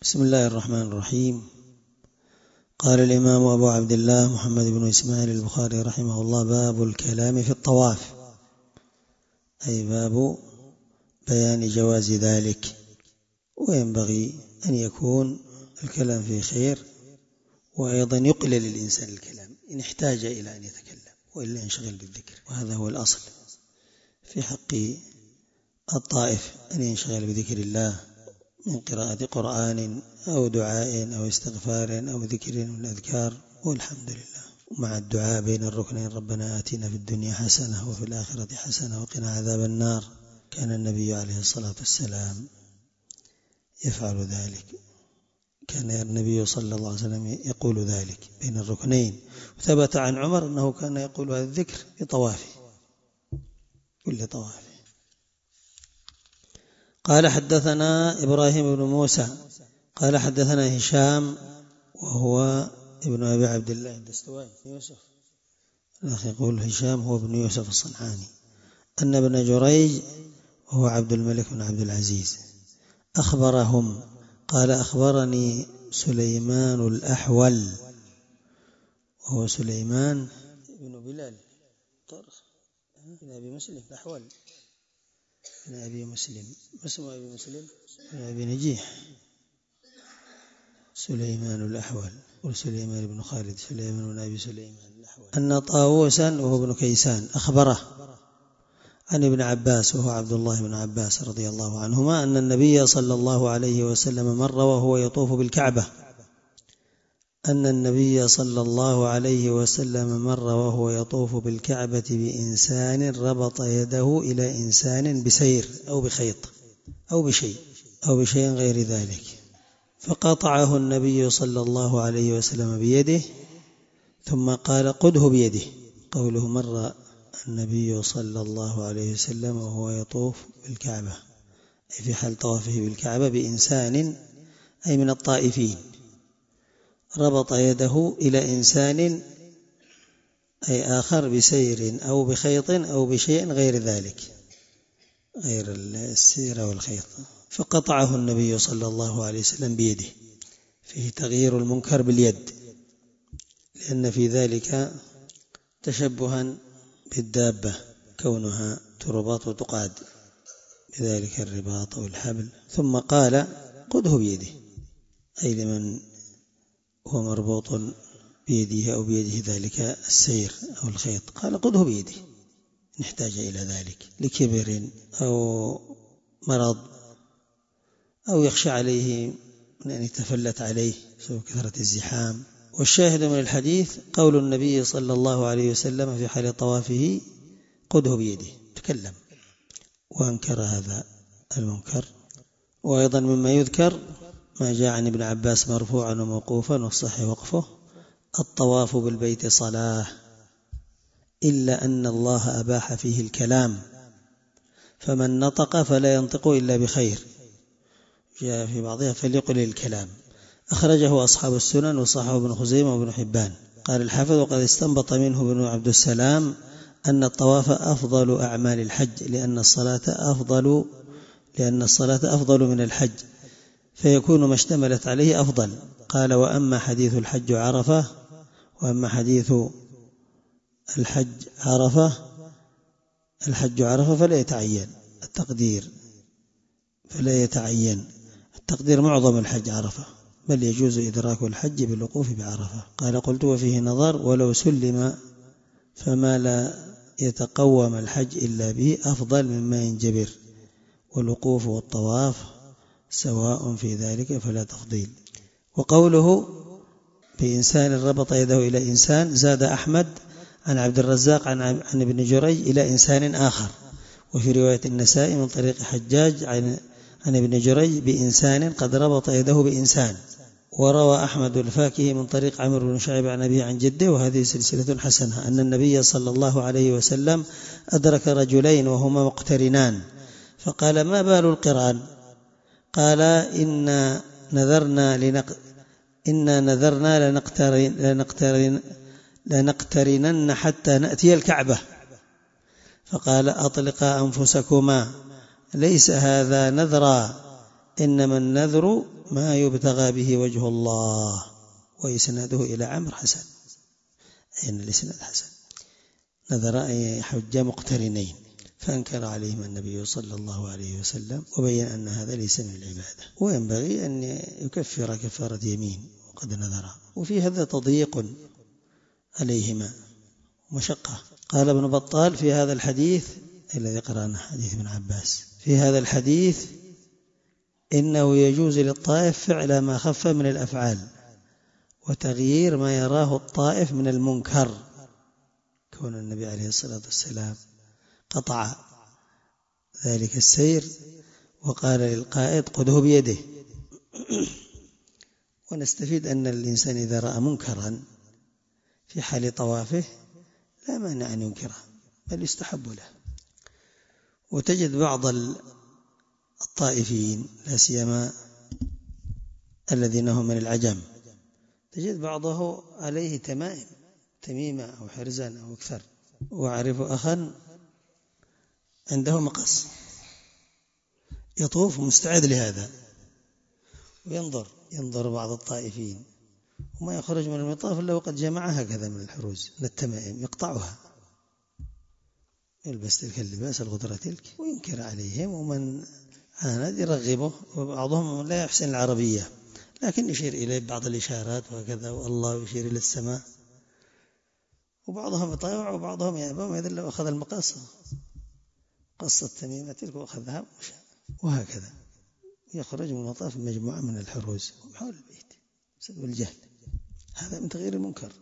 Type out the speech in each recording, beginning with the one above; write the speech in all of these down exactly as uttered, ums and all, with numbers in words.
بسم الله الرحمن الرحيم. قال الإمام أبو عبد الله محمد بن إسماعيل البخاري رحمه الله: باب الكلام في الطواف، أي باب بيان جواز ذلك، وينبغي أن يكون الكلام فيه خير، وأيضا يقلل الإنسان الكلام إن احتاج إلى أن يتكلم، وإلا ينشغل بالذكر، وهذا هو الأصل في حق الطائف، أن ينشغل بذكر الله من قراءة قرآن أو دعاء أو استغفار أو ذكر من الأذكار، والحمد لله، مع الدعاء بين الركنين: ربنا آتنا في الدنيا حسنة وفي الآخرة حسنة وقنا عذاب النار. كان النبي عليه الصلاة والسلام يفعل ذلك، كان النبي صلى الله عليه وسلم يقول ذلك بين الركنين، وثبت عن عمر أنه كان يقول هذا الذكر في طوافه، كل طوافه. قال: حدثنا إبراهيم بن موسى قال حدثنا هشام وهو ابن أبي عبد الله الدستوائي يوسف، الأخ يقول هشام هو ابن يوسف الصنعاني، أن ابن جريج وهو عبد الملك بن عبد العزيز أخبرهم قال: أخبرني سليمان الأحول وهو سليمان بن بلال طرخ بن أبي مسلم الأحول بن أبي مسلم، ما اسم أبي مسلم؟ بن أبي نجيح، سليمان الأحول وسليمان بن خالد سليمان بن أبي سليمان الأحول، أن طاووسا وهو ابن كيسان أخبره عن ابن عباس وهو عبد الله بن عباس رضي الله عنهما أن النبي صلى الله عليه وسلم مر وهو يطوف بالكعبة أن النبي صلى الله عليه وسلم مر وهو يطوف بالكعبة بإنسان ربط يده إلى إنسان بسير أو بخيط أو بشيء أو بشيء غير ذلك، فقطعه النبي صلى الله عليه وسلم بيده ثم قال: قده بيده. قوله مر النبي صلى الله عليه وسلم وهو يطوف بالكعبة، أي في حال طوافه بالكعبة بإنسان أي من الطائفين، ربط يده إلى إنسان أي آخر بسير أو بخيط أو بشيء غير ذلك غير السير والخيط، فقطعه النبي صلى الله عليه وسلم بيده. فيه تغيير المنكر باليد، لأن في ذلك تشبها بالدابة كونها تربط وتقاد بذلك الرباط أو الحبل، ثم قال: قده بيده، أي لمن هو مربوط بيده أو بيده ذلك السير أو الخيط، قال: قده بيده، نحتاج إلى ذلك لكبر أو مرض أو يخشى عليه من أن يتفلت عليه بسبب كثرة الزحام. والشاهد من الحديث قول النبي صلى الله عليه وسلم في حال طوافه: قده بيده، تكلم، وأنكر هذا المنكر. وأيضا مما يذكر ما جاء عن ابن عباس مرفوعا وموقوفا والصحيح وقفه: الطواف بالبيت صلاة إلا أن الله أباح فيه الكلام، فمن نطق فلا ينطق إلا بخير. جاء في بعضها: فليقل الكلام. أخرجه أصحاب السنن وصححه ابن خزيمة وابن حبان. قال الحافظ: وقد استنبط منه ابن عبد السلام أن الطواف أفضل أعمال الحج، لأن الصلاة أفضل لأن الصلاة أفضل من الحج، فيكون ما اشتملت عليه أفضل. قال: وأما حديث الحج عرفة وأما حديث الحج عرفة الحج عرفة فلا يتعين التقدير فلا يتعين التقدير معظم الحج عرفة، بل يجوز إدراك الحج بالوقوف بعرفة. قال: قلت: وفيه نظر، ولو سلم فما لا يتقوم الحج إلا به أفضل مما ينجبر، والوقوف والطواف سواء في ذلك فلا تفضيل. وقوله بإنسان ربط يده إلى إنسان، زاد أحمد عن عبد الرزاق عن, عن ابن جريج إلى إنسان آخر، وفي رواية النسائي من طريق حجاج عن, عن ابن جريج بإنسان قد ربط يده بإنسان. وروى أحمد الفاكهي من طريق عمرو بن شعيب عن أبيه عن جده، وهذه سلسلة حسنة، أن النبي صلى الله عليه وسلم أدرك رجلين وهما مقترنان، فقال: ما بال القران؟ قال: إنا نذرنا لنق... إنا نذرنا لنقترن... لنقترن... لنقترنن حتى نأتي الكعبة. فقال: أطلقا أنفسكما، ليس هذا نذرا، إنما النذر ما يبتغى به وجه الله. وإسناده إلى عمرو حسن، أن الإسناد حسن. نذر أن يحج مقترنين فأنكر عليهم النبي صلى الله عليه وسلم وبين أن هذا ليس من العبادة، وينبغي أن يكفر كفارة يمين وقد نذر. وفي هذا تضييق عليهما مشقة. قال ابن بطال في هذا الحديث الذي قرأنا حديث ابن عباس، في هذا الحديث إنه يجوز للطائف فعل ما خف من الأفعال وتغيير ما يراه الطائف من المنكر، كون النبي عليه الصلاة والسلام قطع ذلك السير وقال للقائد خذه بيده. ونستفيد أن الإنسان إذا رأى منكرا في حال طوافه لا مانع أن ينكره، بل يستحب له. وتجد بعض الطائفين لا سيما الذين هم من العجم، تجد بعضه عليه تمائم، تميمة أو حرزا أو أكثر. وأعرف أخا عنده مقص يطوف مستعد لهذا، وينظر ينظر بعض الطائفين وما يخرج من المطاف إلا وقد جمع هكذا من الحروز من التمائم يقطعها، يلبس تلك اللباس الغدرة تلك وينكر عليهم، ومن عاند يرغبه. وبعضهم لا يحسن العربية لكن يشير إليه بعض الإشارات وكذا، والله يشير إلى السماء. وبعضهم يطاوع وبعضهم يأبى وما يدل أخذ المقص قصة تميمة تلك وأخذها وهكذا يخرج من المطاف مجموعة من الحروز حول البيت بسبب الجهل. هذا من تغيير المنكر.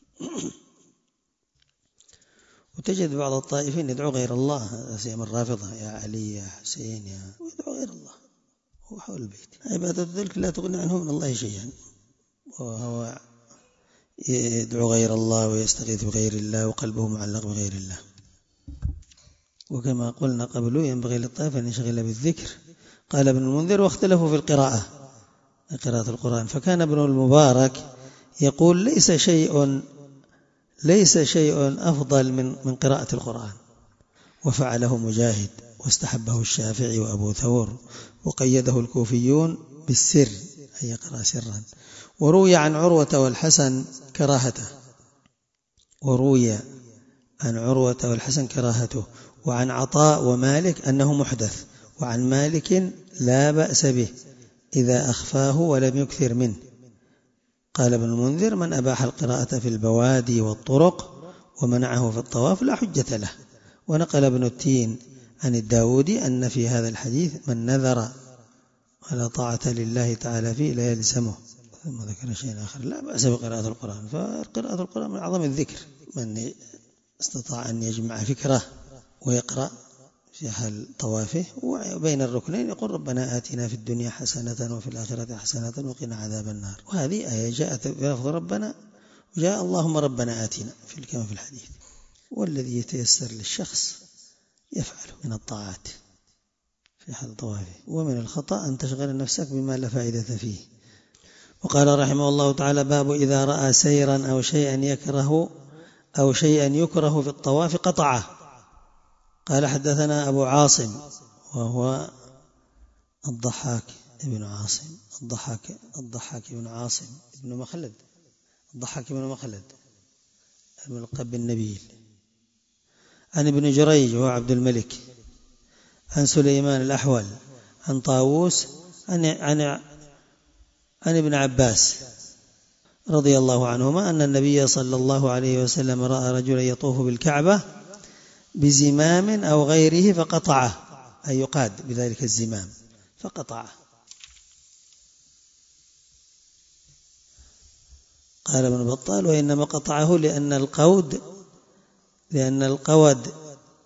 وتجد بعض الطائفين يدعو غير الله، سيما الرافضة، يا علي يا حسين يا، ويدعو غير الله هو حول البيت. عبادة ذلك لا تغني عنه من الله شيئا، وهو يدعو غير الله ويستغيث بغير الله وقلبه معلق بغير الله. وكما قلنا قبل ينبغي للطائف أن يشغل بالذكر. قال ابن المنذر واختلفوا في القراءة، قراءة القرآن، فكان ابن المبارك يقول ليس شيء ليس شيء أفضل من من قراءة القرآن، وفعله مجاهد واستحبه الشافعي وأبو ثور، وقيده الكوفيون بالسر أي يقرأ سرا. وروي عن عروة والحسن كراهته وروي عن عروة والحسن كراهته وعن عطاء ومالك أنه محدث، وعن مالك لا بأس به إذا أخفاه ولم يكثر منه. قال ابن المنذر من أباح القراءة في البوادي والطرق ومنعه في الطواف لا حجة له. ونقل ابن التين عن الداودي أن في هذا الحديث من نذر ولا طاعة لله تعالى فيه لا يلزمه. ثم ذكر شيء آخر لا بأس بقراءة القرآن، فقراءة القرآن من أعظم الذكر. من استطاع أن يجمع فكره ويقرأ في حال طوافه وبين الركنين يقول ربنا آتنا في الدنيا حسنة وفي الآخرة حسنة وقنا عذاب النار. وهذه آية جاءت بلفظ ربنا وجاء اللهم ربنا آتنا في كما في الحديث. والذي يتيسر للشخص يفعله من الطاعات في حال طوافه. ومن الخطأ أن تشغل نفسك بما لا فائدة فيه. وقال رحمه الله تعالى باب إذا رأى سيرا أو شيئا يكره أو شيئا يكره في الطواف قطعه. قال حدثنا أبو عاصم وهو الضحاك ابن عاصم الضحاك الضحاك ابن عاصم ابن مخلد الضحاك ابن مخلد الملقب بالنبيل، عن ابن جريج وهو عبد الملك، عن سليمان الأحول، عن طاووس، عن عن عن ابن عباس رضي الله عنهما أن النبي صلى الله عليه وسلم رأى رجلا يطوف بالكعبة بزمام أو غيره فقطعه، أي يقاد بذلك الزمام فقطعه. قال ابن بطال وإنما قطعه لأن القود لأن القود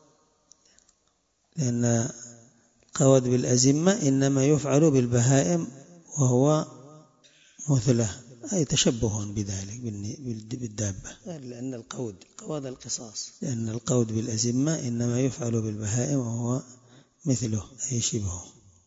لأن القود بالأزمة إنما يفعل بالبهائم وهو مثله، أي تشبه بذلك بالدابة. لأن القود قواد القصاص لأن القود بالأزمة إنما يفعل بالبهائم وهو مثله أي شبهه.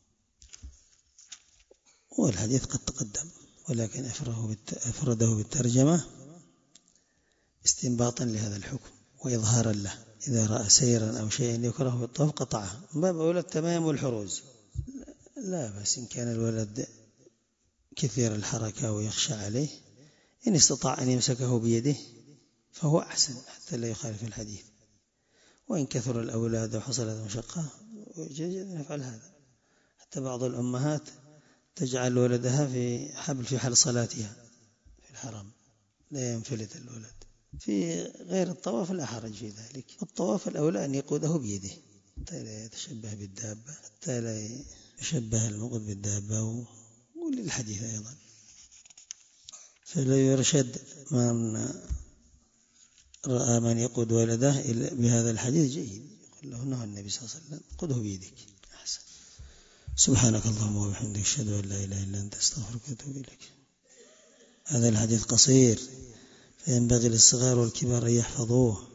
والحديث قد تقدم ولكن أفرده بالترجمة استنباطا لهذا الحكم وإظهارا له. إذا رأى سيرا أو شيئا يكره في الطواف قطعه. باب أولى التمام والحروز لا بس إن كان الولد كثير الحركة ويخشى عليه، إن استطاع أن يمسكه بيده فهو أحسن حتى لا يخالف الحديث. وإن كثر الأولاد وحصلت مشقة يجب أن يفعل هذا. حتى بعض الأمهات تجعل ولدها في حبل في حال صلاتها في الحرم لا ينفلت الولد. في غير الطواف لا حرج في ذلك. الطواف الأولى أن يقوده بيده حتى لا يتشبه بالدابة، حتى لا يشبه المقود بالدابة، وللحديث أيضا. فلا يرشد من رأى من يقود ولده بهذا الحديث جيد، يقول له نهى النبي صلى الله عليه وسلم قده بيدك أحسن. سبحانك اللهم وبحمدك أشهد أن لا إله إلا أنت أستغفرك وأتوب إليك. هذا الحديث قصير فينبغي للصغار والكبار أن يحفظوه.